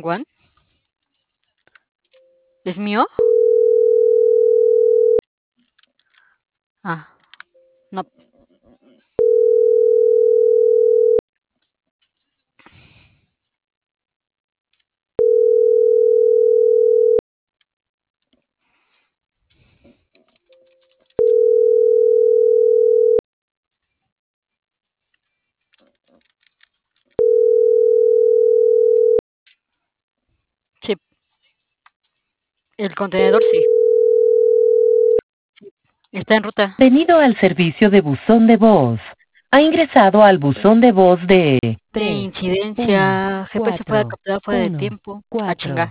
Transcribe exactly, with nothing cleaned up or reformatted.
Juan. ¿Es mío? Ah, no. Sí. El contenedor sí. Está en ruta. Bienvenido al servicio de buzón de voz. Ha ingresado al buzón de voz de... De incidencia. G P S fue capturado fuera de tiempo. A chingar.